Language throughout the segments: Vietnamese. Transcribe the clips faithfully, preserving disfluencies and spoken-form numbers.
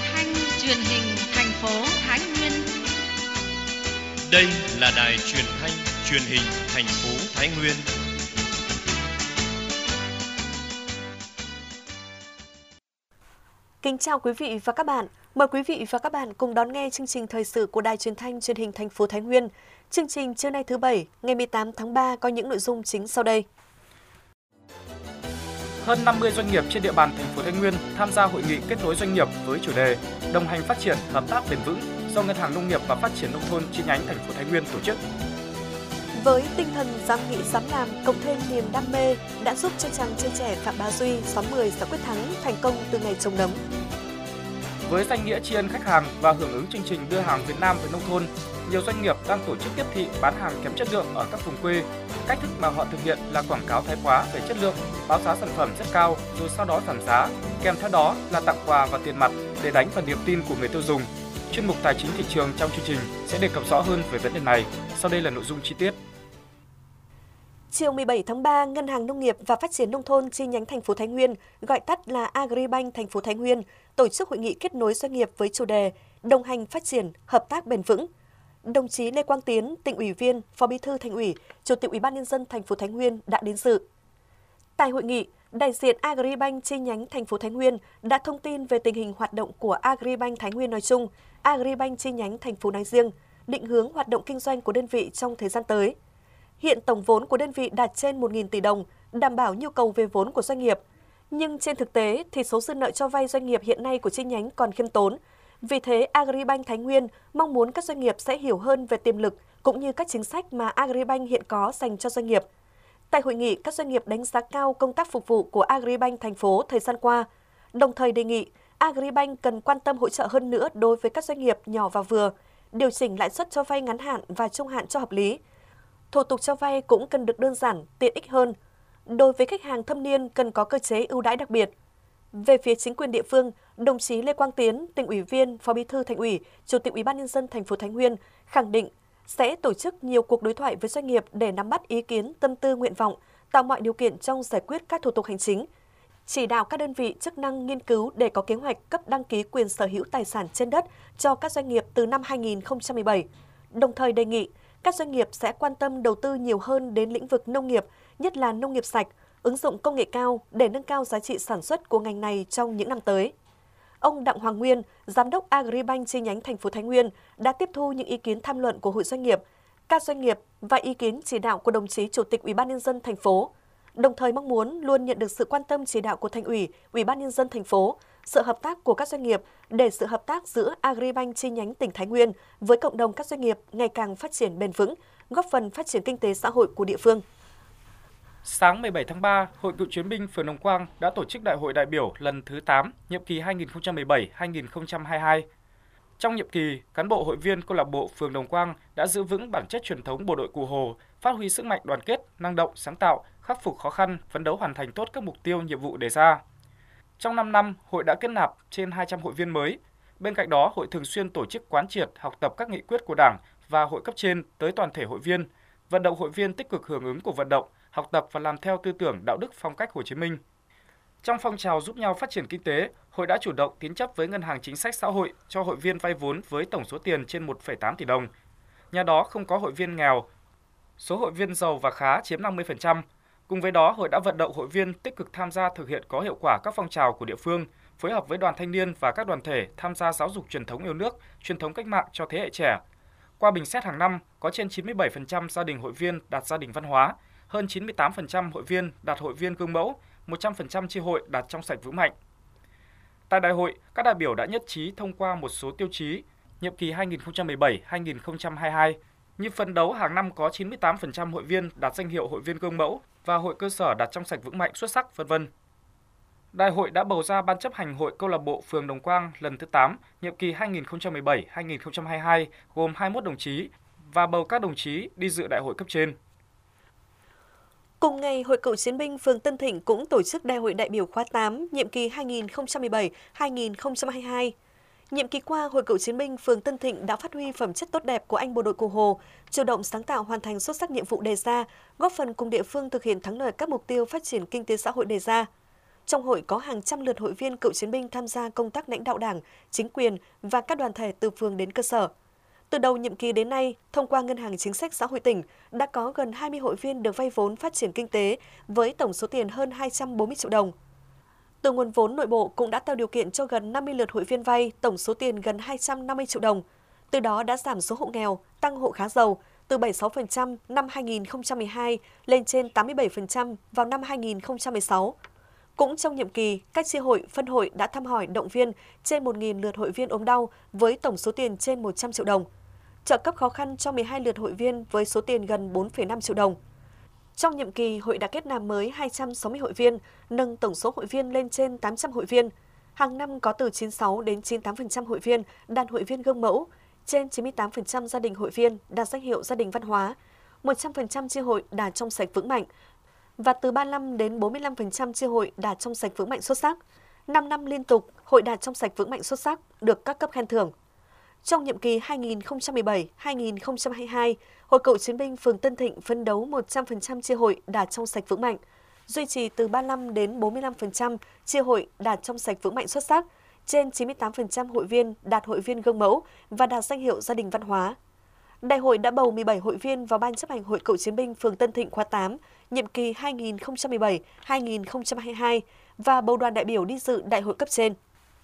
thanh truyền hình thành phố Thái Nguyên. Đây là đài truyền thanh truyền hình thành phố Thái Nguyên. Kính chào quý vị và các bạn. Mời quý vị và các bạn cùng đón nghe chương trình thời sự của Đài Truyền thanh Truyền hình thành phố Thái Nguyên. Chương trình trưa nay thứ Bảy, ngày mười tám tháng ba có những nội dung chính sau đây. Hơn năm mươi doanh nghiệp trên địa bàn thành phố Thái Nguyên tham gia hội nghị kết nối doanh nghiệp với chủ đề đồng hành phát triển hợp tác bền vững do Ngân hàng Nông nghiệp và Phát triển nông thôn chi nhánh thành phố Thái Nguyên tổ chức. Với tinh thần dám nghĩ dám làm cộng thêm niềm đam mê đã giúp cho chàng trai trẻ Phạm Bá Duy, xóm mười xã Quyết Thắng thành công từ ngày trồng nấm. Với danh nghĩa tri ân khách hàng và hưởng ứng chương trình đưa hàng Việt Nam về nông thôn, nhiều doanh nghiệp đang tổ chức tiếp thị bán hàng kém chất lượng ở các vùng quê. Cách thức mà họ thực hiện là quảng cáo thái quá về chất lượng, báo giá sản phẩm rất cao rồi sau đó giảm giá, kèm theo đó là tặng quà và tiền mặt để đánh vào niềm tin của người tiêu dùng. Chuyên mục Tài chính thị trường trong chương trình sẽ đề cập rõ hơn về vấn đề này. Sau đây là nội dung chi tiết. Chiều mười bảy tháng ba, Ngân hàng Nông nghiệp và Phát triển nông thôn chi nhánh thành phố Thái Nguyên, gọi tắt là Agribank thành phố Thái Nguyên, tổ chức hội nghị kết nối doanh nghiệp với chủ đề đồng hành phát triển, hợp tác bền vững. Đồng chí Lê Quang Tiến, Tỉnh ủy viên, Phó Bí thư Thành ủy, Chủ tịch Ủy ban nhân dân thành phố Thái Nguyên đã đến dự. Tại hội nghị, đại diện Agribank chi nhánh thành phố Thái Nguyên đã thông tin về tình hình hoạt động của Agribank Thái Nguyên nói chung, Agribank chi nhánh thành phố nói riêng, định hướng hoạt động kinh doanh của đơn vị trong thời gian tới. Hiện tổng vốn của đơn vị đạt trên một nghìn tỷ đồng, đảm bảo nhu cầu về vốn của doanh nghiệp. Nhưng trên thực tế thì số dư nợ cho vay doanh nghiệp hiện nay của chi nhánh còn khiêm tốn. Vì thế, Agribank Thái Nguyên mong muốn các doanh nghiệp sẽ hiểu hơn về tiềm lực cũng như các chính sách mà Agribank hiện có dành cho doanh nghiệp. Tại hội nghị, các doanh nghiệp đánh giá cao công tác phục vụ của Agribank thành phố thời gian qua, đồng thời đề nghị Agribank cần quan tâm hỗ trợ hơn nữa đối với các doanh nghiệp nhỏ và vừa, điều chỉnh lãi suất cho vay ngắn hạn và trung hạn cho hợp lý. Thủ tục cho vay cũng cần được đơn giản, tiện ích hơn. Đối với khách hàng thâm niên cần có cơ chế ưu đãi đặc biệt. Về phía chính quyền địa phương, đồng chí Lê Quang Tiến, Tỉnh ủy viên, Phó Bí thư Thành ủy, Chủ tịch Ủy ban nhân dân thành phố Thái Nguyên khẳng định sẽ tổ chức nhiều cuộc đối thoại với doanh nghiệp để nắm bắt ý kiến, tâm tư, nguyện vọng, tạo mọi điều kiện trong giải quyết các thủ tục hành chính. Chỉ đạo các đơn vị chức năng nghiên cứu để có kế hoạch cấp đăng ký quyền sở hữu tài sản trên đất cho các doanh nghiệp từ năm hai nghìn không trăm mười bảy. Đồng thời đề nghị các doanh nghiệp sẽ quan tâm đầu tư nhiều hơn đến lĩnh vực nông nghiệp, nhất là nông nghiệp sạch, ứng dụng công nghệ cao để nâng cao giá trị sản xuất của ngành này trong những năm tới. Ông Đặng Hoàng Nguyên, Giám đốc Agribank chi nhánh thành phố Thái Nguyên đã tiếp thu những ý kiến tham luận của hội doanh nghiệp, các doanh nghiệp và ý kiến chỉ đạo của đồng chí Chủ tịch Ủy ban nhân dân thành phố. Đồng thời mong muốn luôn nhận được sự quan tâm chỉ đạo của Thành ủy, Ủy ban nhân dân thành phố, sự hợp tác của các doanh nghiệp để sự hợp tác giữa Agribank chi nhánh tỉnh Thái Nguyên với cộng đồng các doanh nghiệp ngày càng phát triển bền vững, góp phần phát triển kinh tế xã hội của địa phương. Sáng mười bảy tháng ba, Hội Cựu chiến binh phường Đồng Quang đã tổ chức Đại hội đại biểu lần thứ tám, nhiệm kỳ hai nghìn không trăm mười bảy đến hai nghìn không trăm hai mươi hai. Trong nhiệm kỳ, cán bộ hội viên câu lạc bộ phường Đồng Quang đã giữ vững bản chất truyền thống bộ đội Cụ Hồ, phát huy sức mạnh đoàn kết, năng động, sáng tạo, khắc phục khó khăn, phấn đấu hoàn thành tốt các mục tiêu, nhiệm vụ đề ra. Trong năm năm, hội đã kết nạp trên hai trăm hội viên mới. Bên cạnh đó, hội thường xuyên tổ chức quán triệt, học tập các nghị quyết của Đảng và hội cấp trên tới toàn thể hội viên, vận động hội viên tích cực hưởng ứng cuộc vận động, học tập và làm theo tư tưởng đạo đức phong cách Hồ Chí Minh. Trong phong trào giúp nhau phát triển kinh tế, hội đã chủ động tín chấp với Ngân hàng Chính sách Xã hội cho hội viên vay vốn với tổng số tiền trên một phẩy tám tỷ đồng. Nhà đó không có hội viên nghèo, số hội viên giàu và khá chiếm năm mươi phần trăm. Cùng với đó, hội đã vận động hội viên tích cực tham gia thực hiện có hiệu quả các phong trào của địa phương, phối hợp với đoàn thanh niên và các đoàn thể tham gia giáo dục truyền thống yêu nước, truyền thống cách mạng cho thế hệ trẻ. Qua bình xét hàng năm, có trên chín mươi bảy phần trăm gia đình hội viên đạt gia đình văn hóa, hơn chín mươi tám phần trăm hội viên đạt hội viên gương mẫu, một trăm phần trăm chi hội đạt trong sạch vững mạnh. Tại đại hội, các đại biểu đã nhất trí thông qua một số tiêu chí nhiệm kỳ hai nghìn không trăm mười bảy đến hai nghìn không trăm hai mươi hai, như phấn đấu hàng năm có chín mươi tám phần trăm hội viên đạt danh hiệu hội viên gương mẫu và hội cơ sở đạt trong sạch vững mạnh xuất sắc, vân vân. Đại hội đã bầu ra ban chấp hành hội câu lạc bộ phường Đồng Quang lần thứ tám, nhiệm kỳ hai nghìn không trăm mười bảy đến hai nghìn không trăm hai mươi hai gồm hai mươi mốt đồng chí và bầu các đồng chí đi dự đại hội cấp trên. Cùng ngày, Hội Cựu chiến binh phường Tân Thịnh cũng tổ chức Đại hội đại biểu khóa tám, nhiệm kỳ hai nghìn không trăm mười bảy đến hai nghìn không trăm hai mươi hai. Nhiệm kỳ qua, Hội Cựu chiến binh phường Tân Thịnh đã phát huy phẩm chất tốt đẹp của anh bộ đội Cụ Hồ, chủ động sáng tạo hoàn thành xuất sắc nhiệm vụ đề ra, góp phần cùng địa phương thực hiện thắng lợi các mục tiêu phát triển kinh tế xã hội đề ra. Trong hội có hàng trăm lượt hội viên cựu chiến binh tham gia công tác lãnh đạo Đảng, chính quyền và các đoàn thể từ phường đến cơ sở. Từ đầu nhiệm kỳ đến nay, thông qua Ngân hàng Chính sách Xã hội tỉnh, đã có gần hai mươi hội viên được vay vốn phát triển kinh tế với tổng số tiền hơn hai trăm bốn mươi triệu đồng. Từ nguồn vốn nội bộ cũng đã tạo điều kiện cho gần năm mươi lượt hội viên vay tổng số tiền gần hai trăm năm mươi triệu đồng. Từ đó đã giảm số hộ nghèo, tăng hộ khá giàu từ bảy mươi sáu phần trăm năm hai nghìn không trăm mười hai lên trên tám mươi bảy phần trăm vào năm hai nghìn không trăm mười sáu. Cũng trong nhiệm kỳ, các chi hội, phân hội đã thăm hỏi động viên trên một nghìn lượt hội viên ốm đau với tổng số tiền trên một trăm triệu đồng. Trợ cấp khó khăn cho mười hai lượt hội viên với số tiền gần bốn phẩy năm triệu đồng. Trong nhiệm kỳ, hội đã kết nạp mới hai trăm sáu mươi hội viên, nâng tổng số hội viên lên trên tám trăm hội viên. Hàng năm có từ chín mươi sáu đến chín mươi tám phần trăm hội viên đạt hội viên gương mẫu, trên chín mươi tám phần trăm gia đình hội viên đạt danh hiệu gia đình văn hóa, một trăm phần trăm chi hội đạt trong sạch vững mạnh và từ ba mươi lăm đến bốn mươi lăm phần trăm chi hội đạt trong sạch vững mạnh xuất sắc. năm năm liên tục, hội đạt trong sạch vững mạnh xuất sắc được các cấp khen thưởng. Trong nhiệm kỳ hai nghìn không trăm mười bảy đến hai nghìn không trăm hai mươi hai, Hội Cựu Chiến binh phường Tân Thịnh phấn đấu một trăm phần trăm chi hội đạt trong sạch vững mạnh, duy trì từ ba mươi lăm đến bốn mươi lăm phần trăm chi hội đạt trong sạch vững mạnh xuất sắc, trên chín mươi tám phần trăm hội viên đạt hội viên gương mẫu và đạt danh hiệu gia đình văn hóa. Đại hội đã bầu mười bảy hội viên vào Ban chấp hành Hội Cựu Chiến binh phường Tân Thịnh khóa tám, nhiệm kỳ hai nghìn không trăm mười bảy đến hai nghìn không trăm hai mươi hai và bầu đoàn đại biểu đi dự đại hội cấp trên.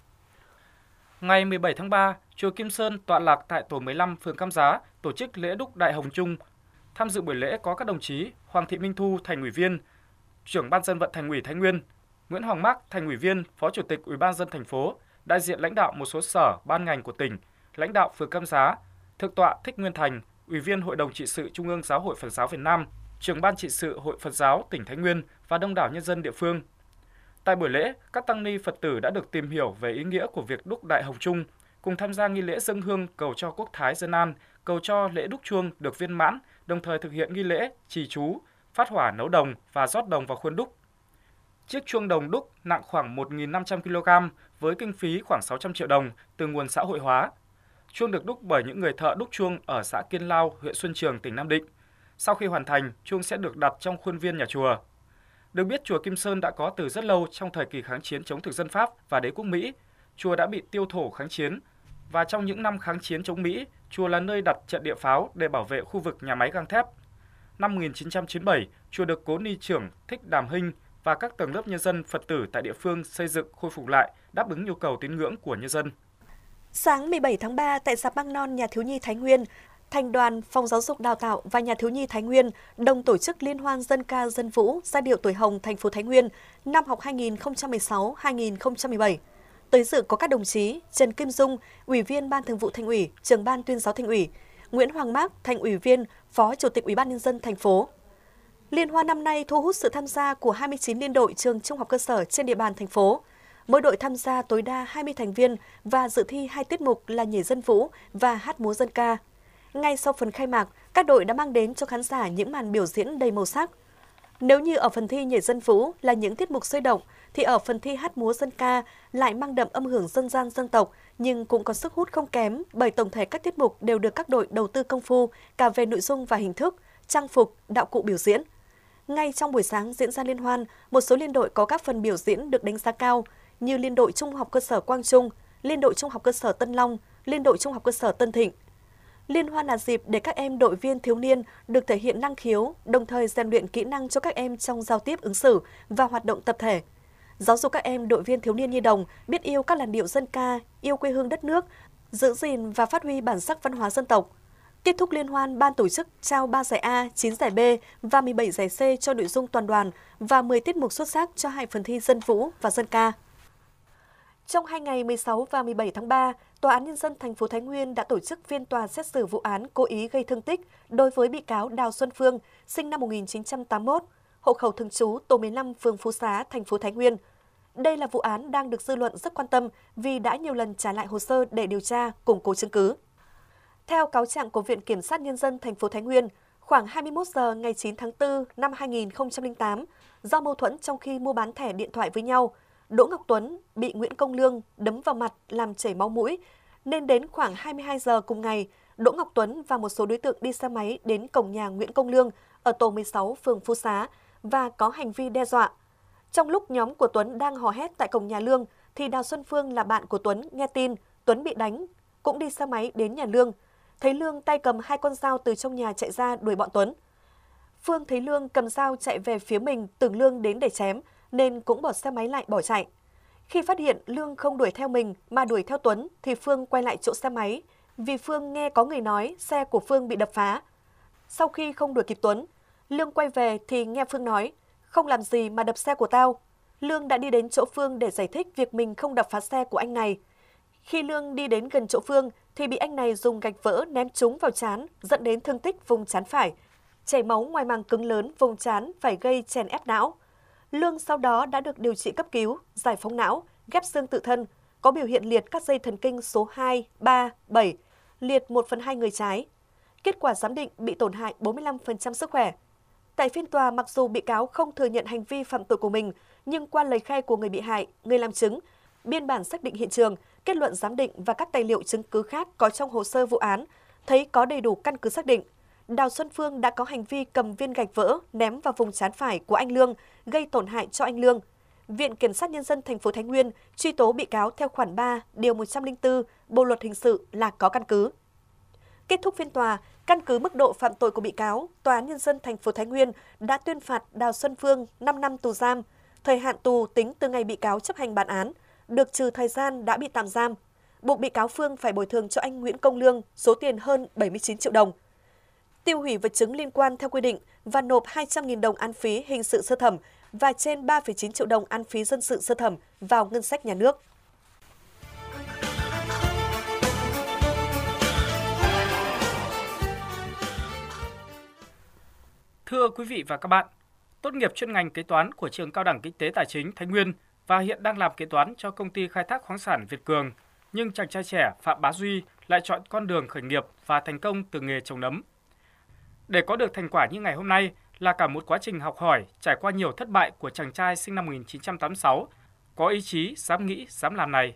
Ngày mười bảy tháng ba, chùa Kim Sơn tọa lạc tại tổ mười lăm phường Cam Giá tổ chức lễ đúc Đại Hồng Chung. Tham dự buổi lễ có các đồng chí Hoàng Thị Minh Thu, Thành ủy viên, trưởng Ban dân vận Thành ủy Thái Nguyên, Nguyễn Hoàng Mác, Thành ủy viên, Phó Chủ tịch Ủy ban nhân dân thành phố, đại diện lãnh đạo một số sở, ban ngành của tỉnh, lãnh đạo phường Cam Giá, Thượng tọa Thích Nguyên Thành, Ủy viên Hội đồng trị sự Trung ương Giáo hội Phật giáo Việt Nam, trưởng Ban trị sự Hội Phật giáo tỉnh Thái Nguyên và đông đảo nhân dân địa phương. Tại buổi lễ, các tăng ni Phật tử đã được tìm hiểu về ý nghĩa của việc đúc Đại Hồng Chung, cùng tham gia nghi lễ dâng hương cầu cho quốc thái dân an, cầu cho lễ đúc chuông được viên mãn, đồng thời thực hiện nghi lễ trì chú, phát hỏa nấu đồng và rót đồng vào khuôn đúc. Chiếc chuông đồng đúc nặng khoảng một nghìn năm trăm ki lô gam với kinh phí khoảng sáu trăm triệu đồng từ nguồn xã hội hóa. Chuông được đúc bởi những người thợ đúc chuông ở xã Kiên Lao, huyện Xuân Trường, tỉnh Nam Định. Sau khi hoàn thành, chuông sẽ được đặt trong khuôn viên nhà chùa. Được biết, chùa Kim Sơn đã có từ rất lâu trong thời kỳ kháng chiến chống thực dân Pháp và đế quốc Mỹ. Chùa đã bị tiêu thổ kháng chiến. Và trong những năm kháng chiến chống Mỹ, chùa là nơi đặt trận địa pháo để bảo vệ khu vực nhà máy gang thép. Năm một nghìn chín trăm chín mươi bảy, chùa được cố ni trưởng Thích Đàm Hinh và các tầng lớp nhân dân Phật tử tại địa phương xây dựng khôi phục lại, đáp ứng nhu cầu tín ngưỡng của nhân dân. Sáng mười bảy tháng ba tại rạp Măng Non Nhà thiếu nhi Thái Nguyên, Thành đoàn, Phòng Giáo dục Đào tạo và Nhà thiếu nhi Thái Nguyên đồng tổ chức liên hoan dân ca dân vũ giai điệu tuổi hồng thành phố Thái Nguyên năm học hai nghìn không trăm mười sáu hai nghìn không trăm mười bảy. Tới dự có các đồng chí Trần Kim Dung, Ủy viên Ban Thường vụ Thành ủy, Trưởng ban Tuyên giáo Thành ủy, Nguyễn Hoàng Mác, Thành ủy viên, Phó Chủ tịch Ủy ban nhân dân thành phố. Liên hoan năm nay thu hút sự tham gia của hai mươi chín liên đội trường trung học cơ sở trên địa bàn thành phố. Mỗi đội tham gia tối đa hai mươi thành viên và dự thi hai tiết mục là nhảy dân vũ và hát múa dân ca. Ngay sau phần khai mạc, các đội đã mang đến cho khán giả những màn biểu diễn đầy màu sắc. Nếu như ở phần thi nhảy dân vũ là những tiết mục sôi động, thì ở phần thi hát múa dân ca lại mang đậm âm hưởng dân gian dân tộc, nhưng cũng có sức hút không kém bởi tổng thể các tiết mục đều được các đội đầu tư công phu cả về nội dung và hình thức, trang phục, đạo cụ biểu diễn. Ngay trong buổi sáng diễn ra liên hoan, một số liên đội có các phần biểu diễn được đánh giá cao, như Liên đội Trung học cơ sở Quang Trung, Liên đội Trung học cơ sở Tân Long, Liên đội Trung học cơ sở Tân Thịnh. Liên hoan là dịp để các em đội viên thiếu niên được thể hiện năng khiếu, đồng thời rèn luyện kỹ năng cho các em trong giao tiếp ứng xử và hoạt động tập thể. Giáo dục các em đội viên thiếu niên nhi đồng biết yêu các làn điệu dân ca, yêu quê hương đất nước, giữ gìn và phát huy bản sắc văn hóa dân tộc. Kết thúc liên hoan, ban tổ chức trao ba giải A, chín giải B và mười bảy giải C cho nội dung toàn đoàn và mười tiết mục xuất sắc cho hai phần thi dân vũ và dân ca. Trong hai ngày mười sáu và mười bảy tháng ba, Tòa án Nhân dân thành phố Thái Nguyên đã tổ chức phiên tòa xét xử vụ án cố ý gây thương tích đối với bị cáo Đào Xuân Phương, sinh năm một nghìn chín trăm tám mươi mốt, hộ khẩu thường trú tổ mười lăm phường Phú Xá, thành phố Thái Nguyên. Đây là vụ án đang được dư luận rất quan tâm vì đã nhiều lần trả lại hồ sơ để điều tra, củng cố chứng cứ. Theo cáo trạng của Viện Kiểm sát Nhân dân thành phố Thái Nguyên, khoảng hai mươi mốt giờ ngày chín tháng tư năm hai nghìn không trăm lẻ tám, do mâu thuẫn trong khi mua bán thẻ điện thoại với nhau, Đỗ Ngọc Tuấn bị Nguyễn Công Lương đấm vào mặt làm chảy máu mũi, nên đến khoảng hai mươi hai giờ cùng ngày, Đỗ Ngọc Tuấn và một số đối tượng đi xe máy đến cổng nhà Nguyễn Công Lương ở tổ mười sáu phường Phú Xá và có hành vi đe dọa. Trong lúc nhóm của Tuấn đang hò hét tại cổng nhà Lương, thì Đào Xuân Phương là bạn của Tuấn nghe tin Tuấn bị đánh, cũng đi xe máy đến nhà Lương. Thấy Lương tay cầm hai con dao từ trong nhà chạy ra đuổi bọn Tuấn. Phương thấy Lương cầm dao chạy về phía mình, tưởng Lương đến để chém, nên cũng bỏ xe máy lại bỏ chạy. Khi phát hiện Lương không đuổi theo mình mà đuổi theo Tuấn, thì Phương quay lại chỗ xe máy, vì Phương nghe có người nói xe của Phương bị đập phá. Sau khi không đuổi kịp Tuấn, Lương quay về thì nghe Phương nói, không làm gì mà đập xe của tao. Lương đã đi đến chỗ Phương để giải thích việc mình không đập phá xe của anh này. Khi Lương đi đến gần chỗ Phương thì bị anh này dùng gạch vỡ ném trúng vào trán, dẫn đến thương tích vùng trán phải, chảy máu ngoài màng cứng lớn vùng trán phải gây chèn ép não. Lương sau đó đã được điều trị cấp cứu, giải phóng não, ghép xương tự thân, có biểu hiện liệt các dây thần kinh số hai, ba, bảy, liệt một phần hai người trái. Kết quả giám định bị tổn hại bốn mươi lăm phần trăm sức khỏe. Tại phiên tòa, mặc dù bị cáo không thừa nhận hành vi phạm tội của mình, nhưng qua lời khai của người bị hại, người làm chứng, biên bản xác định hiện trường, kết luận giám định và các tài liệu chứng cứ khác có trong hồ sơ vụ án, thấy có đầy đủ căn cứ xác định Đào Xuân Phương đã có hành vi cầm viên gạch vỡ ném vào vùng trán phải của anh Lương, gây tổn hại cho anh Lương. Viện Kiểm sát Nhân dân thành phố Thái Nguyên truy tố bị cáo theo khoản ba, điều một trăm lẻ bốn Bộ luật hình sự là có căn cứ. Kết thúc phiên tòa, căn cứ mức độ phạm tội của bị cáo, Tòa án Nhân dân thành phố Thái Nguyên đã tuyên phạt Đào Xuân Phương năm năm tù giam, thời hạn tù tính từ ngày bị cáo chấp hành bản án, được trừ thời gian đã bị tạm giam. Buộc bị cáo Phương phải bồi thường cho anh Nguyễn Công Lương số tiền hơn bảy mươi chín triệu đồng. Tiêu hủy vật chứng liên quan theo quy định và nộp hai trăm nghìn đồng án phí hình sự sơ thẩm và trên ba phẩy chín triệu đồng án phí dân sự sơ thẩm vào ngân sách nhà nước. Thưa quý vị và các bạn, tốt nghiệp chuyên ngành kế toán của Trường Cao đẳng Kinh tế Tài chính Thái Nguyên và hiện đang làm kế toán cho công ty khai thác khoáng sản Việt Cường, nhưng chàng trai trẻ Phạm Bá Duy lại chọn con đường khởi nghiệp và thành công từ nghề trồng nấm. Để có được thành quả như ngày hôm nay là cả một quá trình học hỏi, trải qua nhiều thất bại của chàng trai sinh năm một nghìn chín trăm tám mươi sáu, có ý chí, dám nghĩ, dám làm này.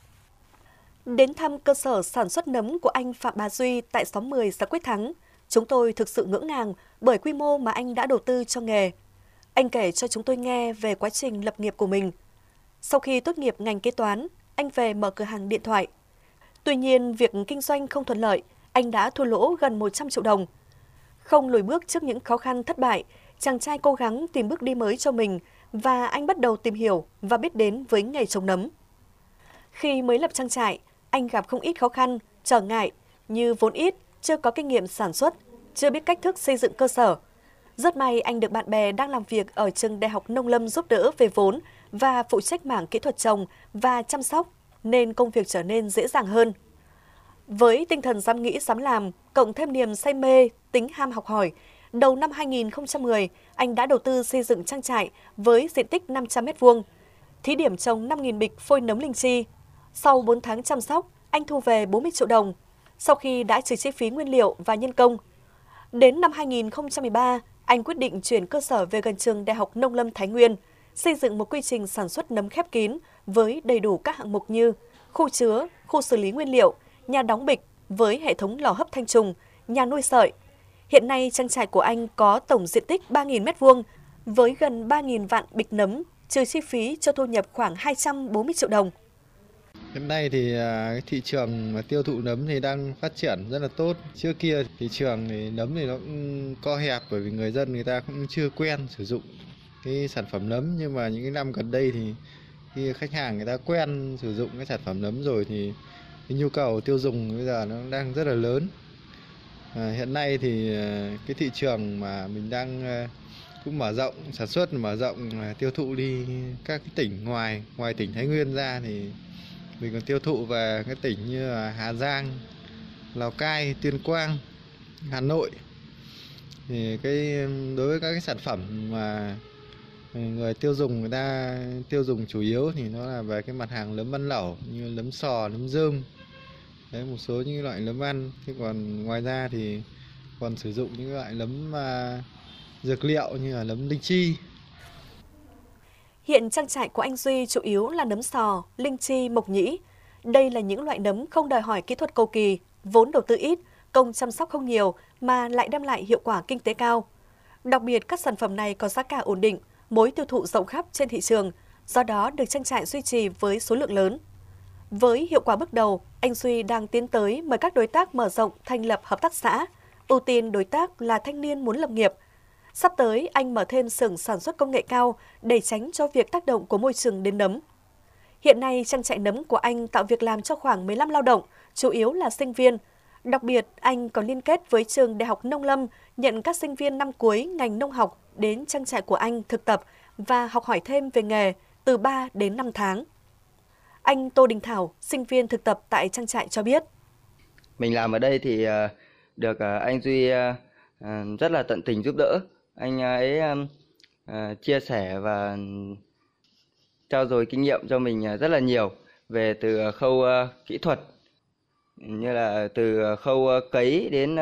Đến thăm cơ sở sản xuất nấm của anh Phạm Bá Duy tại xóm mười, xã Quyết Thắng, chúng tôi thực sự ngỡ ngàng bởi quy mô mà anh đã đầu tư cho nghề. Anh kể cho chúng tôi nghe về quá trình lập nghiệp của mình. Sau khi tốt nghiệp ngành kế toán, anh về mở cửa hàng điện thoại. Tuy nhiên, việc kinh doanh không thuận lợi, anh đã thua lỗ gần một trăm triệu đồng. Không lùi bước trước những khó khăn thất bại, chàng trai cố gắng tìm bước đi mới cho mình và anh bắt đầu tìm hiểu và biết đến với nghề trồng nấm. Khi mới lập trang trại, anh gặp không ít khó khăn, trở ngại như vốn ít, chưa có kinh nghiệm sản xuất, chưa biết cách thức xây dựng cơ sở. Rất may anh được bạn bè đang làm việc ở trường Đại học Nông lâm giúp đỡ về vốn và phụ trách mảng kỹ thuật trồng và chăm sóc, nên công việc trở nên dễ dàng hơn. Với tinh thần dám nghĩ dám làm, cộng thêm niềm say mê, tính ham học hỏi, đầu năm hai nghìn không trăm mười, anh đã đầu tư xây dựng trang trại với diện tích năm trăm mét vuông, thí điểm trồng năm nghìn bịch phôi nấm linh chi. Sau bốn tháng chăm sóc, anh thu về bốn mươi triệu đồng, sau khi đã trừ chi phí nguyên liệu và nhân công. Đến năm hai nghìn không trăm mười ba, anh quyết định chuyển cơ sở về gần trường Đại học Nông lâm Thái Nguyên, xây dựng một quy trình sản xuất nấm khép kín với đầy đủ các hạng mục như khu chứa, khu xử lý nguyên liệu, nhà đóng bịch với hệ thống lò hấp thanh trùng, nhà nuôi sợi. Hiện nay, trang trại của anh có tổng diện tích ba nghìn mét vuông với gần ba nghìn vạn bịch nấm, trừ chi phí cho thu nhập khoảng hai trăm bốn mươi triệu đồng. Hiện nay thì thị trường tiêu thụ nấm thì đang phát triển rất là tốt. Trước kia thị trường thì nấm thì nó cũng co hẹp bởi vì người dân người ta cũng chưa quen sử dụng cái sản phẩm nấm, nhưng mà những cái năm gần đây thì khi khách hàng người ta quen sử dụng cái sản phẩm nấm rồi thì cái nhu cầu tiêu dùng bây giờ nó đang rất là lớn. À, hiện nay thì cái thị trường mà mình đang cũng mở rộng sản xuất, mở rộng tiêu thụ đi các cái tỉnh ngoài ngoài tỉnh Thái Nguyên ra thì mình còn tiêu thụ về các tỉnh như là Hà Giang, Lào Cai, Tuyên Quang, Hà Nội. Thì cái đối với các cái sản phẩm mà người tiêu dùng người ta tiêu dùng chủ yếu thì nó là về cái mặt hàng nấm ăn lẩu như nấm sò, nấm rơm. Đấy, một số những loại nấm ăn. Thế còn ngoài ra thì còn sử dụng những loại nấm uh, dược liệu như là nấm linh chi. Hiện trang trại của anh Duy chủ yếu là nấm sò, linh chi, mộc nhĩ. Đây là những loại nấm không đòi hỏi kỹ thuật cầu kỳ, vốn đầu tư ít, công chăm sóc không nhiều mà lại đem lại hiệu quả kinh tế cao. Đặc biệt các sản phẩm này có giá cả ổn định, mối tiêu thụ rộng khắp trên thị trường, do đó được trang trại duy trì với số lượng lớn. Với hiệu quả bước đầu, anh Duy đang tiến tới mời các đối tác mở rộng thành lập hợp tác xã, ưu tiên đối tác là thanh niên muốn lập nghiệp. Sắp tới, anh mở thêm xưởng sản xuất công nghệ cao để tránh cho việc tác động của môi trường đến nấm. Hiện nay, trang trại nấm của anh tạo việc làm cho khoảng mười lăm lao động, chủ yếu là sinh viên. Đặc biệt, anh còn liên kết với trường Đại học Nông lâm, nhận các sinh viên năm cuối ngành nông học đến trang trại của anh thực tập và học hỏi thêm về nghề từ ba đến năm tháng. Anh Tô Đình Thảo, sinh viên thực tập tại trang trại cho biết. Mình làm ở đây thì được anh Duy rất là tận tình giúp đỡ. Anh ấy chia sẻ và trao dồi kinh nghiệm cho mình rất là nhiều về từ khâu kỹ thuật, như là từ khâu cấy đến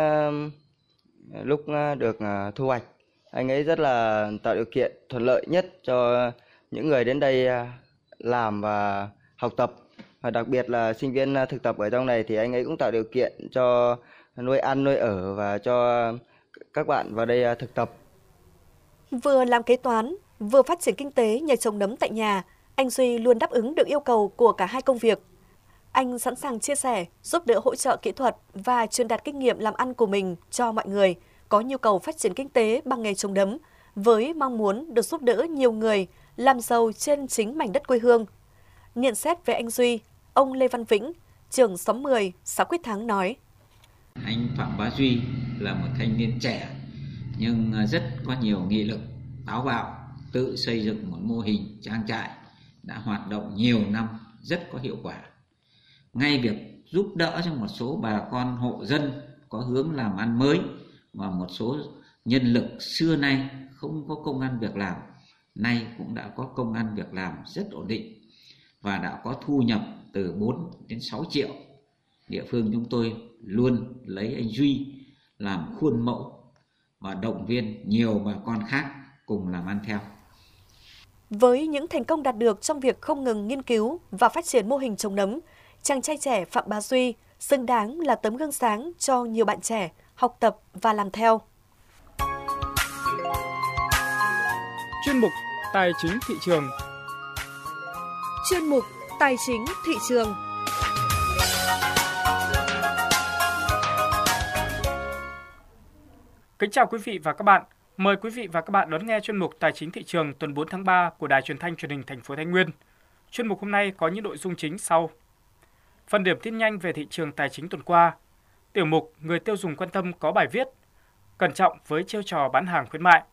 lúc được thu hoạch. Anh ấy rất là tạo điều kiện thuận lợi nhất cho những người đến đây làm và học tập. Và đặc biệt là sinh viên thực tập ở trong này thì anh ấy cũng tạo điều kiện cho nuôi ăn, nuôi ở và cho các bạn vào đây thực tập. Vừa làm kế toán, vừa phát triển kinh tế nhờ trồng nấm tại nhà, anh Duy luôn đáp ứng được yêu cầu của cả hai công việc. Anh sẵn sàng chia sẻ, giúp đỡ hỗ trợ kỹ thuật và truyền đạt kinh nghiệm làm ăn của mình cho mọi người có nhu cầu phát triển kinh tế bằng nghề trồng nấm, với mong muốn được giúp đỡ nhiều người làm giàu trên chính mảnh đất quê hương. Nhận xét về anh Duy, ông Lê Văn Vĩnh, trưởng xóm mười, xã Quyết Thắng nói: Anh Phạm Bá Duy là một thanh niên trẻ nhưng rất có nhiều nghị lực, táo bạo, tự xây dựng một mô hình trang trại đã hoạt động nhiều năm rất có hiệu quả. Ngay việc giúp đỡ cho một số bà con hộ dân có hướng làm ăn mới và một số nhân lực xưa nay không có công ăn việc làm, nay cũng đã có công ăn việc làm rất ổn định và đã có thu nhập từ bốn đến sáu triệu. Địa phương chúng tôi luôn lấy anh Duy làm khuôn mẫu và động viên nhiều bà con khác cùng làm ăn theo. Với những thành công đạt được trong việc không ngừng nghiên cứu và phát triển mô hình trồng nấm, chàng trai trẻ Phạm Bá Duy xứng đáng là tấm gương sáng cho nhiều bạn trẻ học tập và làm theo. Chuyên mục Tài chính thị trường. Chuyên mục Tài chính thị trường. Kính chào quý vị và các bạn. Mời quý vị và các bạn đón nghe chuyên mục Tài chính thị trường tuần bốn tháng ba của Đài Truyền thanh Truyền hình thành phố Thái Nguyên. Chuyên mục hôm nay có những nội dung chính sau: phần điểm tin nhanh về thị trường tài chính tuần qua, tiểu mục người tiêu dùng quan tâm có bài viết cẩn trọng với chiêu trò bán hàng khuyến mại.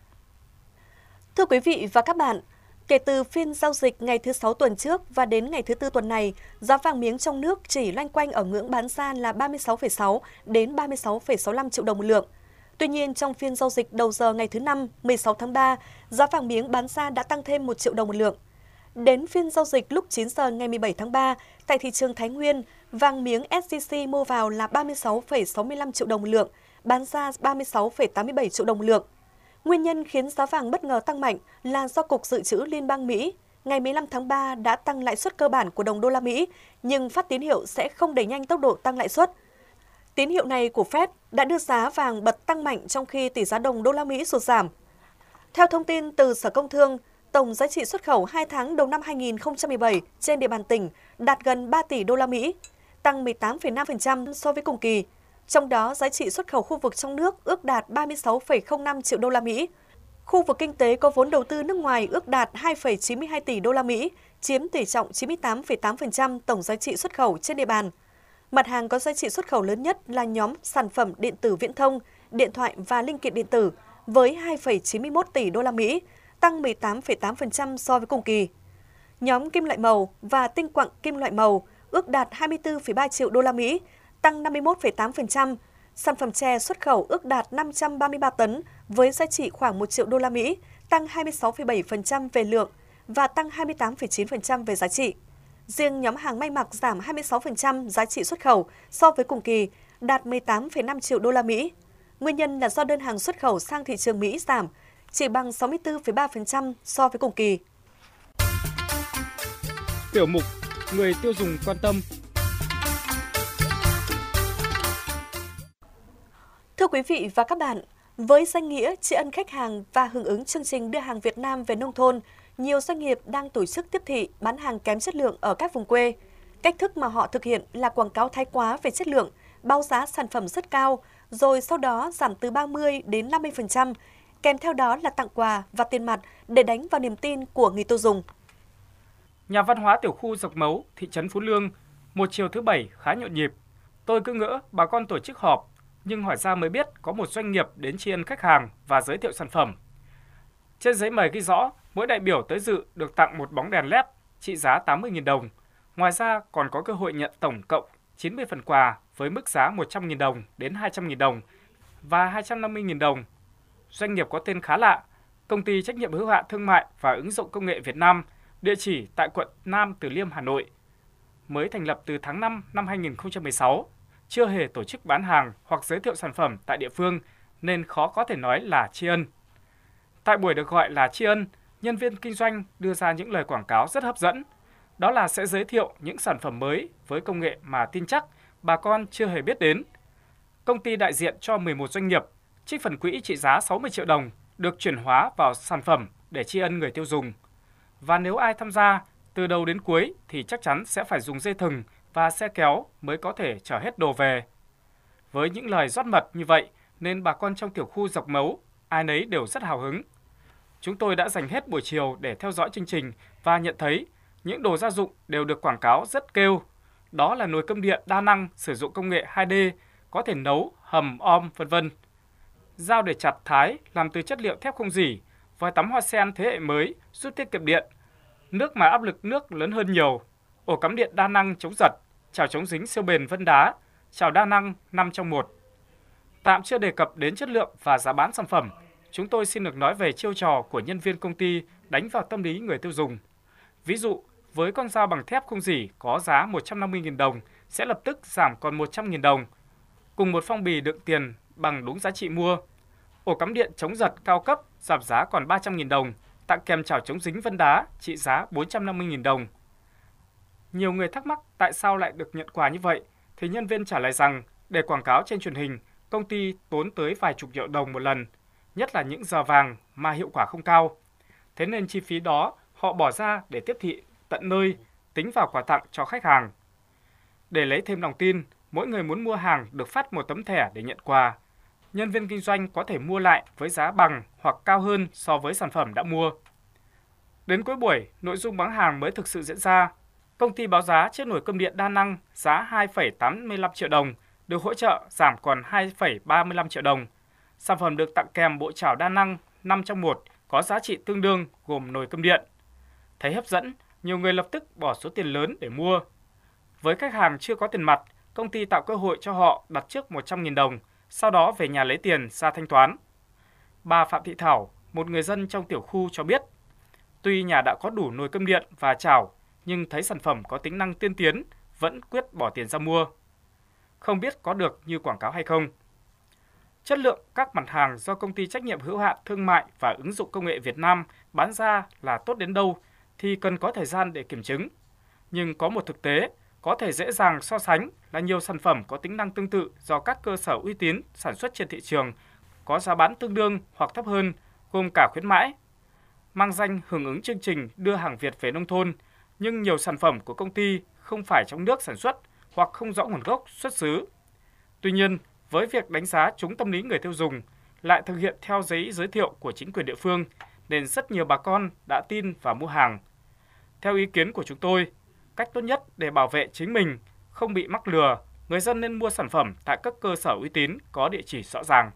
Thưa quý vị và các bạn, kể từ phiên giao dịch ngày thứ sáu tuần trước và đến ngày thứ tư tuần này, giá vàng miếng trong nước chỉ loanh quanh ở ngưỡng bán ra là ba mươi sáu phẩy sáu đến ba mươi sáu phẩy sáu mươi lăm triệu đồng một lượng. Tuy nhiên, trong phiên giao dịch đầu giờ ngày thứ năm, mười sáu tháng ba, giá vàng miếng bán ra đã tăng thêm một triệu đồng một lượng. Đến phiên giao dịch lúc chín giờ ngày mười bảy tháng ba, tại thị trường Thái Nguyên, vàng miếng ét gi xê mua vào là ba mươi sáu phẩy sáu mươi lăm triệu đồng một lượng, bán ra ba mươi sáu phẩy tám mươi bảy triệu đồng một lượng. Nguyên nhân khiến giá vàng bất ngờ tăng mạnh là do Cục Dự trữ Liên bang Mỹ ngày mười lăm tháng ba đã tăng lãi suất cơ bản của đồng đô la Mỹ, nhưng phát tín hiệu sẽ không đẩy nhanh tốc độ tăng lãi suất. Tín hiệu này của Fed đã đưa giá vàng bật tăng mạnh trong khi tỷ giá đồng đô la Mỹ sụt giảm. Theo thông tin từ Sở Công Thương, tổng giá trị xuất khẩu hai tháng đầu năm hai nghìn không trăm mười bảy trên địa bàn tỉnh đạt gần ba tỷ đô la Mỹ, tăng mười tám phẩy năm phần trăm so với cùng kỳ. Trong đó, giá trị xuất khẩu khu vực trong nước ước đạt ba mươi sáu phẩy không năm triệu đô la Mỹ. Khu vực kinh tế có vốn đầu tư nước ngoài ước đạt hai phẩy chín mươi hai tỷ đô la Mỹ, chiếm tỷ trọng chín mươi tám phẩy tám phần trăm tổng giá trị xuất khẩu trên địa bàn. Mặt hàng có giá trị xuất khẩu lớn nhất là nhóm sản phẩm điện tử viễn thông, điện thoại và linh kiện điện tử với hai phẩy chín mươi mốt tỷ đô la Mỹ, tăng mười tám phẩy tám phần trăm so với cùng kỳ. Nhóm kim loại màu và tinh quặng kim loại màu ước đạt hai mươi tư phẩy ba triệu đô la Mỹ, tăng năm mươi mốt phẩy tám phần trăm. Sản phẩm chè xuất khẩu ước đạt năm trăm ba mươi ba tấn với giá trị khoảng một triệu đô la Mỹ, tăng hai mươi sáu phẩy bảy phần trăm về lượng và tăng hai mươi tám phẩy chín phần trăm về giá trị. Riêng nhóm hàng may mặc giảm hai mươi sáu phần trăm giá trị xuất khẩu so với cùng kỳ, đạt mười tám phẩy năm triệu đô la Mỹ. Nguyên nhân là do đơn hàng xuất khẩu sang thị trường Mỹ giảm, chỉ bằng sáu mươi tư phẩy ba phần trăm so với cùng kỳ. Tiểu mục người tiêu dùng quan tâm. Thưa quý vị và các bạn, Với danh nghĩa tri ân khách hàng và hưởng ứng chương trình đưa hàng Việt Nam về nông thôn, nhiều doanh nghiệp đang tổ chức tiếp thị bán hàng kém chất lượng ở các vùng quê. Cách thức mà họ thực hiện là quảng cáo thái quá về chất lượng, báo giá sản phẩm rất cao, rồi sau đó giảm từ ba mươi đến năm mươi phần trăm, kèm theo đó là tặng quà và tiền mặt để đánh vào niềm tin của người tiêu dùng. Nhà văn hóa tiểu khu Dọc Mấu, thị trấn Phú Lương, một chiều thứ Bảy khá nhộn nhịp. Tôi cứ ngỡ bà con tổ chức họp, nhưng hỏi ra mới biết có một doanh nghiệp đến tri ân khách hàng và giới thiệu sản phẩm. Trên giấy mời ghi rõ mỗi đại biểu tới dự được tặng một bóng đèn led trị giá tám mươi nghìn đồng. Ngoài ra còn có cơ hội nhận tổng cộng chín mươi phần quà với mức giá một trăm nghìn đồng đến hai trăm nghìn đồng và hai trăm năm mươi nghìn đồng. Doanh nghiệp có tên khá lạ, Công ty trách nhiệm hữu hạn thương mại và ứng dụng công nghệ Việt Nam, địa chỉ tại quận Nam Từ Liêm, Hà Nội. Mới thành lập từ tháng năm năm hai nghìn không trăm mười sáu, chưa hề tổ chức bán hàng hoặc giới thiệu sản phẩm tại địa phương nên khó có thể nói là tri ân. Tại buổi được gọi là tri ân, nhân viên kinh doanh đưa ra những lời quảng cáo rất hấp dẫn. Đó là sẽ giới thiệu những sản phẩm mới với công nghệ mà tin chắc bà con chưa hề biết đến. Công ty đại diện cho mười một doanh nghiệp, trích phần quỹ trị giá sáu mươi triệu đồng được chuyển hóa vào sản phẩm để tri ân người tiêu dùng. Và nếu ai tham gia từ đầu đến cuối thì chắc chắn sẽ phải dùng dây thừng và xe kéo mới có thể chở hết đồ về. Với những lời rót mật như vậy nên bà con trong tiểu khu Dọc Mấu ai nấy đều rất hào hứng. Chúng tôi đã dành hết buổi chiều để theo dõi chương trình và nhận thấy những đồ gia dụng đều được quảng cáo rất kêu. Đó là nồi cơm điện đa năng sử dụng công nghệ hai D, có thể nấu, hầm, om, vân vân. Dao để chặt thái làm từ chất liệu thép không rỉ, vòi tắm hoa sen thế hệ mới giúp tiết kiệm điện, nước mà áp lực nước lớn hơn nhiều, ổ cắm điện đa năng chống giật, chảo chống dính siêu bền vân đá, chảo đa năng năm trong một. Tạm chưa đề cập đến chất lượng và giá bán sản phẩm, chúng tôi xin được nói về chiêu trò của nhân viên công ty đánh vào tâm lý người tiêu dùng. Ví dụ, với con dao bằng thép không rỉ có giá một trăm năm mươi nghìn đồng sẽ lập tức giảm còn một trăm nghìn đồng, cùng một phong bì đựng tiền bằng đúng giá trị mua. Ổ cắm điện chống giật cao cấp giảm giá còn ba trăm nghìn đồng, tặng kèm chảo chống dính vân đá trị giá bốn trăm năm mươi nghìn đồng. Nhiều người thắc mắc tại sao lại được nhận quà như vậy, thì nhân viên trả lời rằng để quảng cáo trên truyền hình, công ty tốn tới vài chục triệu đồng một lần, nhất là những giờ vàng mà hiệu quả không cao. Thế nên chi phí đó họ bỏ ra để tiếp thị tận nơi, tính vào quà tặng cho khách hàng. Để lấy thêm lòng tin, mỗi người muốn mua hàng được phát một tấm thẻ để nhận quà. Nhân viên kinh doanh có thể mua lại với giá bằng hoặc cao hơn so với sản phẩm đã mua. Đến cuối buổi, nội dung bán hàng mới thực sự diễn ra. Công ty báo giá chiếc nồi cơm điện đa năng giá hai phẩy tám mươi lăm triệu đồng, được hỗ trợ giảm còn hai phẩy ba mươi lăm triệu đồng. Sản phẩm được tặng kèm bộ chảo đa năng năm trong một có giá trị tương đương gồm nồi cơm điện. Thấy hấp dẫn, nhiều người lập tức bỏ số tiền lớn để mua. Với khách hàng chưa có tiền mặt, công ty tạo cơ hội cho họ đặt trước một trăm nghìn đồng, sau đó về nhà lấy tiền ra thanh toán. Bà Phạm Thị Thảo, một người dân trong tiểu khu cho biết, tuy nhà đã có đủ nồi cơm điện và chảo, nhưng thấy sản phẩm có tính năng tiên tiến, vẫn quyết bỏ tiền ra mua. Không biết có được như quảng cáo hay không. Chất lượng các mặt hàng do công ty trách nhiệm hữu hạn thương mại và ứng dụng công nghệ Việt Nam bán ra là tốt đến đâu thì cần có thời gian để kiểm chứng. Nhưng có một thực tế có thể dễ dàng so sánh là nhiều sản phẩm có tính năng tương tự do các cơ sở uy tín sản xuất trên thị trường có giá bán tương đương hoặc thấp hơn, gồm cả khuyến mãi. Mang danh hưởng ứng chương trình đưa hàng Việt về nông thôn, nhưng nhiều sản phẩm của công ty không phải trong nước sản xuất hoặc không rõ nguồn gốc xuất xứ. Tuy nhiên, với việc đánh giá trúng tâm lý người tiêu dùng, lại thực hiện theo giấy giới thiệu của chính quyền địa phương, nên rất nhiều bà con đã tin và mua hàng. Theo ý kiến của chúng tôi, cách tốt nhất để bảo vệ chính mình, không bị mắc lừa, người dân nên mua sản phẩm tại các cơ sở uy tín có địa chỉ rõ ràng.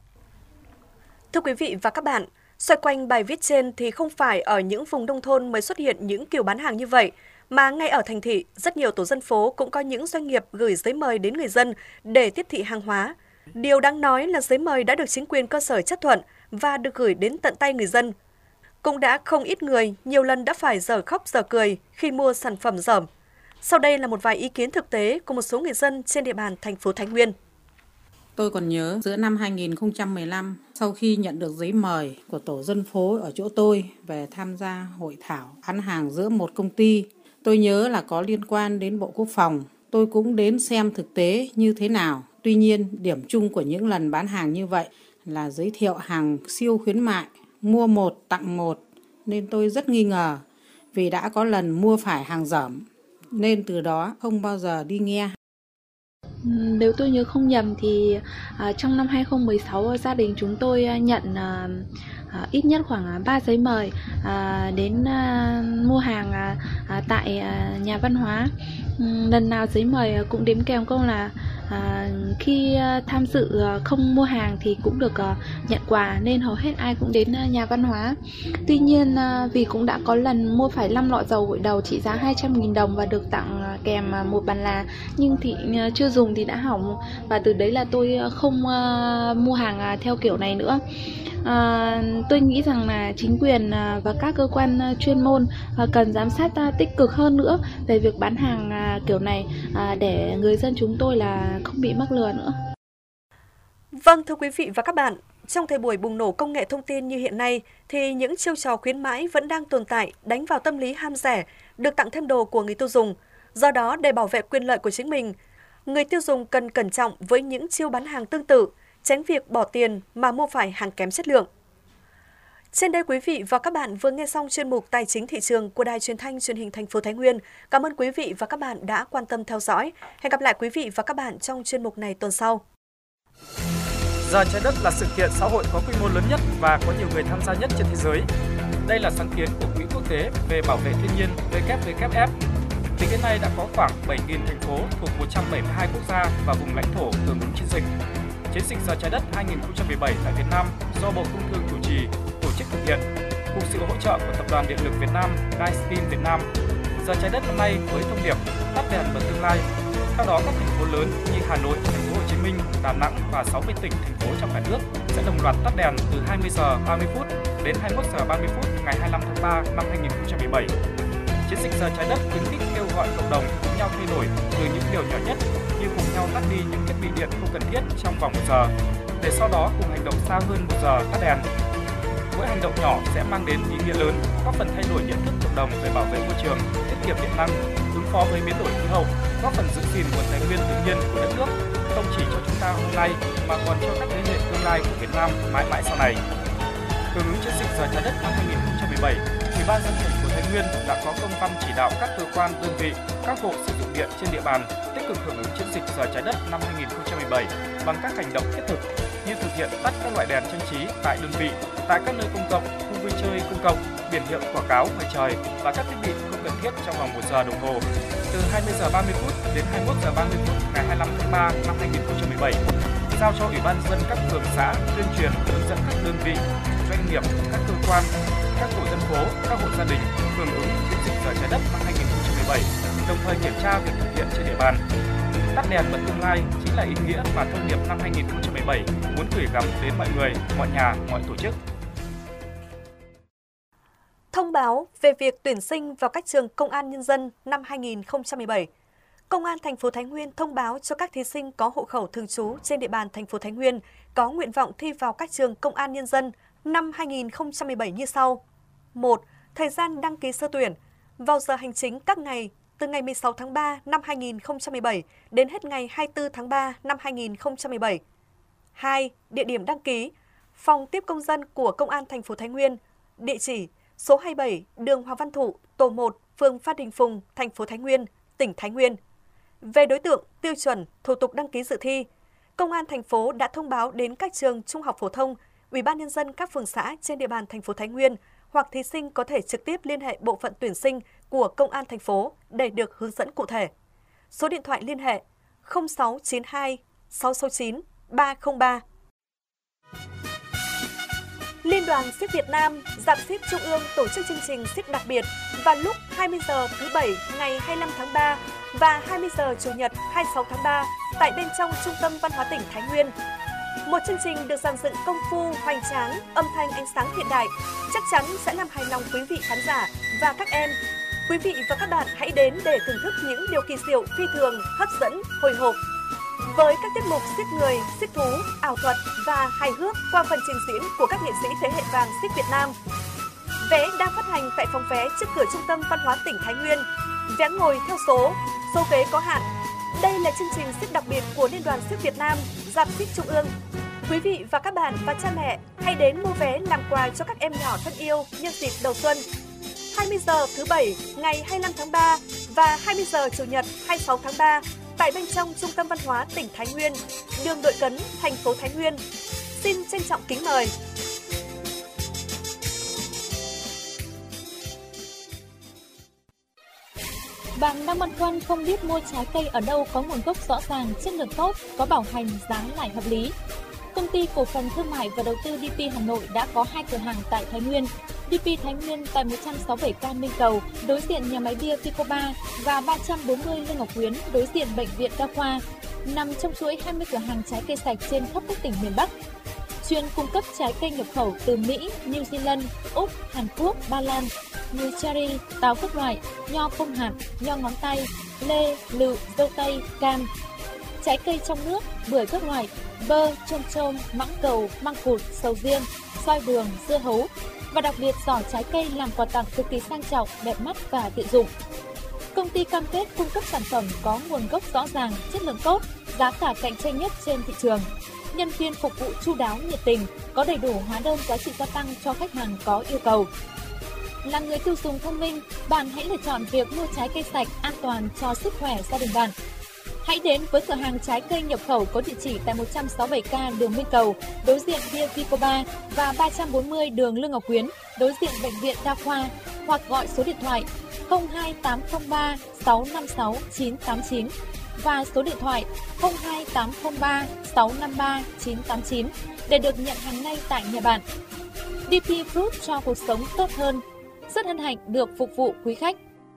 Thưa quý vị và các bạn, xoay quanh bài viết trên thì không phải ở những vùng nông thôn mới xuất hiện những kiểu bán hàng như vậy, mà ngay ở thành thị, rất nhiều tổ dân phố cũng có những doanh nghiệp gửi giấy mời đến người dân để tiếp thị hàng hóa. Điều đáng nói là giấy mời đã được chính quyền cơ sở chấp thuận và được gửi đến tận tay người dân. Cũng đã không ít người nhiều lần đã phải dở khóc dở cười khi mua sản phẩm dởm. Sau đây là một vài ý kiến thực tế của một số người dân trên địa bàn thành phố Thái Nguyên. Tôi còn nhớ giữa năm hai nghìn không trăm mười lăm, sau khi nhận được giấy mời của tổ dân phố ở chỗ tôi về tham gia hội thảo bán hàng giữa một công ty, tôi nhớ là có liên quan đến Bộ Quốc phòng. Tôi cũng đến xem thực tế như thế nào. Tuy nhiên, điểm chung của những lần bán hàng như vậy là giới thiệu hàng siêu khuyến mại, mua một tặng một, nên tôi rất nghi ngờ vì đã có lần mua phải hàng dởm, nên từ đó không bao giờ đi nghe. Nếu tôi nhớ không nhầm thì uh, trong năm hai không một sáu gia đình chúng tôi uh, nhận uh, uh, ít nhất khoảng ba giấy mời uh, đến uh, mua hàng uh, uh, tại uh, nhà văn hóa. Um, lần nào giấy mời cũng đếm kèm câu là À, khi uh, tham dự uh, không mua hàng thì cũng được uh, nhận quà, nên hầu hết ai cũng đến uh, nhà văn hóa. Tuy nhiên uh, vì cũng đã có lần mua phải năm lọ dầu gội đầu trị giá hai trăm nghìn đồng và được tặng uh, kèm uh, một bàn là, nhưng thì uh, chưa dùng thì đã hỏng, và từ đấy là tôi uh, không uh, mua hàng uh, theo kiểu này nữa. À, tôi nghĩ rằng là chính quyền uh, và các cơ quan uh, chuyên môn uh, cần giám sát uh, tích cực hơn nữa về việc bán hàng uh, kiểu này uh, để người dân chúng tôi là không bị mắc lừa nữa. Vâng, thưa quý vị và các bạn, trong thời buổi bùng nổ công nghệ thông tin như hiện nay thì những chiêu trò khuyến mãi vẫn đang tồn tại, đánh vào tâm lý ham rẻ, được tặng thêm đồ của người tiêu dùng. Do đó, để bảo vệ quyền lợi của chính mình, người tiêu dùng cần cẩn trọng với những chiêu bán hàng tương tự, tránh việc bỏ tiền mà mua phải hàng kém chất lượng. Trên đây quý vị và các bạn vừa nghe xong chuyên mục Tài chính thị trường của Đài Truyền thanh Truyền hình thành phố Thái Nguyên. Cảm ơn quý vị và các bạn đã quan tâm theo dõi. Hẹn gặp lại quý vị và các bạn trong chuyên mục này tuần sau. Giờ trái đất là sự kiện xã hội có quy mô lớn nhất và có nhiều người tham gia nhất trên thế giới. Đây là sáng kiến của Quỹ Quốc tế về bảo vệ thiên nhiên W W F. Tính đến nay đã có khoảng bảy nghìn thành phố thuộc một trăm bảy mươi hai quốc gia và vùng lãnh thổ hưởng ứng chiến dịch. Chiến dịch Giờ trái đất hai không một bảy tại Việt Nam do Bộ Công Thương chủ trì, tổ chức thực hiện, cùng sự hỗ trợ của Tập đoàn Điện lực Việt Nam, Daispin Việt Nam. Giờ trái đất năm nay với thông điệp tắt đèn bật tương lai. Theo đó, các thành phố lớn như Hà Nội, Thành phố Hồ Chí Minh, Đà Nẵng và sáu mươi tỉnh thành phố trong cả nước sẽ đồng loạt tắt đèn từ hai mươi giờ ba mươi phút đến hai mươi mốt giờ ba mươi phút ngày hai mươi lăm tháng ba năm hai không một bảy. Chiến dịch Giờ trái đất khuyến khích kêu gọi cộng đồng cùng nhau thay đổi từ những điều nhỏ nhất như cùng nhau tắt đi những thiết bị điện không cần thiết trong vòng một giờ, để sau đó cùng hành động xa hơn một giờ tắt đèn. Mỗi hành động nhỏ sẽ mang đến ý nghĩa lớn, góp phần thay đổi nhận thức cộng đồng về bảo vệ môi trường, tiết kiệm điện năng, ứng phó với biến đổi khí hậu, góp phần giữ gìn nguồn tài nguyên tự nhiên của đất nước, không chỉ cho chúng ta hôm nay mà còn cho các thế hệ tương lai của Việt Nam mãi mãi sau này. Hưởng ứng chiến dịch Giờ trái đất năm hai không một bảy, Ủy ban nhân dân thành phố Thái Nguyên đã có công văn chỉ đạo các cơ quan, đơn vị, các hộ sử dụng điện trên địa bàn tích cực hưởng ứng chiến dịch Giờ trái đất năm hai không một bảy bằng các hành động thiết thực như thực hiện tắt các loại đèn trang trí tại đơn vị, tại các nơi công cộng, khu vui chơi công cộng, biển hiệu quảng cáo ngoài trời và các thiết bị không cần thiết trong vòng một giờ đồng hồ, từ hai mươi giờ ba mươi phút đến hai mươi mốt giờ ba mươi phút ngày hai mươi lăm tháng ba năm hai không một bảy. Giao cho Ủy ban nhân dân các phường xã tuyên truyền hướng dẫn các đơn vị, doanh nghiệp, các cơ quan, các tổ dân phố, các hộ gia đình hưởng ứng chiến dịch Giờ trái đất năm hai không một bảy, đồng thời kiểm tra việc thực hiện trên địa bàn. Tắt đèn bật tương lai chính là ý nghĩa mà thông điệp năm hai không một bảy muốn gửi gắm đến mọi người, mọi nhà, mọi tổ chức. Thông báo về việc tuyển sinh vào các trường Công an Nhân dân năm hai không một bảy. Công an thành phố Thái Nguyên thông báo cho các thí sinh có hộ khẩu thường trú trên địa bàn thành phố Thái Nguyên có nguyện vọng thi vào các trường Công an Nhân dân năm hai không một bảy như sau. một. Thời gian đăng ký sơ tuyển vào giờ hành chính các ngày từ ngày mười sáu tháng ba năm hai không một bảy đến hết ngày hai mươi tư tháng ba năm hai không một bảy. hai. Địa điểm đăng ký: Phòng tiếp công dân của Công an thành phố Thái Nguyên, địa chỉ số hai mươi bảy đường Hoàng Văn Thụ, tổ một, phường Phan Đình Phùng, thành phố Thái Nguyên, tỉnh Thái Nguyên. Về đối tượng, tiêu chuẩn, thủ tục đăng ký dự thi, Công an thành phố đã thông báo đến các trường trung học phổ thông, Ủy ban nhân dân các phường xã trên địa bàn thành phố Thái Nguyên, hoặc thí sinh có thể trực tiếp liên hệ bộ phận tuyển sinh của Công an thành phố để được hướng dẫn cụ thể. Số điện thoại liên hệ không sáu chín hai sáu sáu chín ba không ba. Liên đoàn Xiếc Việt Nam, Dạp Xiếc Trung ương tổ chức chương trình xiếc đặc biệt vào lúc hai mươi giờ thứ Bảy ngày hai mươi lăm tháng ba và hai mươi giờ Chủ nhật hai mươi sáu tháng ba tại bên trong Trung tâm Văn hóa tỉnh Thái Nguyên. Một chương trình được dàn dựng công phu, hoành tráng, âm thanh ánh sáng hiện đại, chắc chắn sẽ làm hài lòng quý vị khán giả và các em. Quý vị và các bạn hãy đến để thưởng thức những điều kỳ diệu, phi thường, hấp dẫn, hồi hộp. Với các tiết mục xiếc người, xiếc thú, ảo thuật và hài hước qua phần trình diễn của các nghệ sĩ thế hệ vàng xiếc Việt Nam. Vé đang phát hành tại phòng vé trước cửa Trung tâm Văn hóa tỉnh Thái Nguyên. Vé ngồi theo số, số ghế có hạn. Đây là chương trình xiếc đặc biệt của Liên đoàn Xiếc Việt Nam, Dạp Xiếc Trung ương. Quý vị và các bạn và cha mẹ hãy đến mua vé làm quà cho các em nhỏ thân yêu nhân dịp đầu xuân. hai mươi giờ thứ Bảy ngày hai mươi lăm tháng ba và hai mươi giờ Chủ nhật hai mươi sáu tháng ba tại bên trong Trung tâm Văn hóa tỉnh Thái Nguyên, đường Đội Cấn, thành phố Thái Nguyên. Xin trân trọng kính mời. Bạn đang băn khoăn không biết mua trái cây ở đâu có nguồn gốc rõ ràng, chất lượng tốt, có bảo hành, giá lại hợp lý. Công ty Cổ phần Thương mại và Đầu tư đê pê Hà Nội đã có hai cửa hàng tại Thái Nguyên. đê pê Thái Nguyên tại một trăm sáu mươi bảy K Minh Cầu, đối diện nhà máy bia Vicoba và ba trăm bốn mươi Lê Ngọc Quyến, đối diện Bệnh viện Đa khoa, nằm trong chuỗi hai mươi cửa hàng trái cây sạch trên khắp các tỉnh miền Bắc. Chuyên cung cấp trái cây nhập khẩu từ Mỹ, New Zealand, Úc, Hàn Quốc, Ba Lan như cherry, táo các loại, nho không hạt, nho ngón tay, lê, lựu, dâu tây, cam. Trái cây trong nước, bưởi các loại, bơ, chôm chôm, mãng cầu, măng cụt, sầu riêng, xoài đường, dưa hấu và đặc biệt giỏ trái cây làm quà tặng cực kỳ sang trọng, đẹp mắt và tiện dụng. Công ty cam kết cung cấp sản phẩm có nguồn gốc rõ ràng, chất lượng tốt, giá cả cạnh tranh nhất trên thị trường. Nhân viên phục vụ chu đáo, nhiệt tình, có đầy đủ hóa đơn giá trị gia tăng cho khách hàng có yêu cầu. Là người tiêu dùng thông minh, bạn hãy lựa chọn việc mua trái cây sạch, an toàn cho sức khỏe gia đình bạn. Hãy đến với cửa hàng trái cây nhập khẩu có địa chỉ tại một trăm sáu mươi bảy K đường Minh Cầu, đối diện bia Vicoba và ba trăm bốn mươi đường Lương Ngọc Quyến, đối diện Bệnh viện Đa khoa, hoặc gọi số điện thoại không hai tám không ba sáu năm sáu chín tám chín và số điện thoại không hai tám không ba sáu năm ba chín tám chín để được nhận hàng ngay tại nhà bạn. đê pê Fruit cho cuộc sống tốt hơn. Rất hân hạnh được phục vụ quý khách.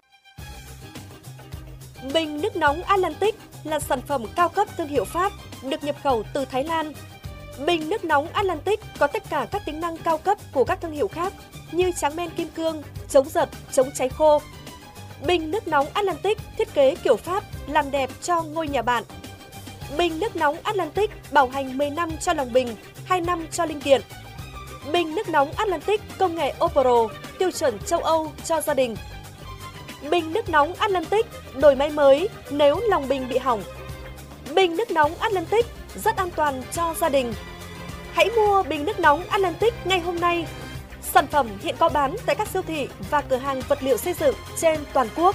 Bình nước nóng Atlantic là sản phẩm cao cấp thương hiệu Pháp, được nhập khẩu từ Thái Lan. Bình nước nóng Atlantic có tất cả các tính năng cao cấp của các thương hiệu khác như tráng men kim cương, chống giật, chống cháy khô. Bình nước nóng Atlantic thiết kế kiểu Pháp, làm đẹp cho ngôi nhà bạn. Bình nước nóng Atlantic bảo hành mười năm cho lòng bình, hai năm cho linh kiện. Bình nước nóng Atlantic công nghệ Opro, tiêu chuẩn châu Âu cho gia đình. Bình nước nóng Atlantic đổi máy mới nếu lòng bình bị hỏng. Bình nước nóng Atlantic rất an toàn cho gia đình. Hãy mua bình nước nóng Atlantic ngay hôm nay. Sản phẩm hiện có bán tại các siêu thị và cửa hàng vật liệu xây dựng trên toàn quốc.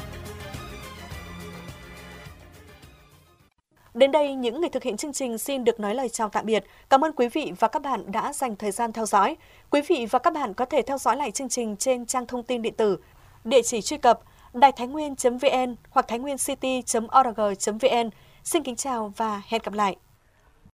Đến đây, những người thực hiện chương trình xin được nói lời chào tạm biệt. Cảm ơn quý vị và các bạn đã dành thời gian theo dõi. Quý vị và các bạn có thể theo dõi lại chương trình trên trang thông tin điện tử, địa chỉ truy cập đài thái nguyên chấm vn hoặc thái nguyên city chấm org chấm vn. Xin kính chào và hẹn gặp lại!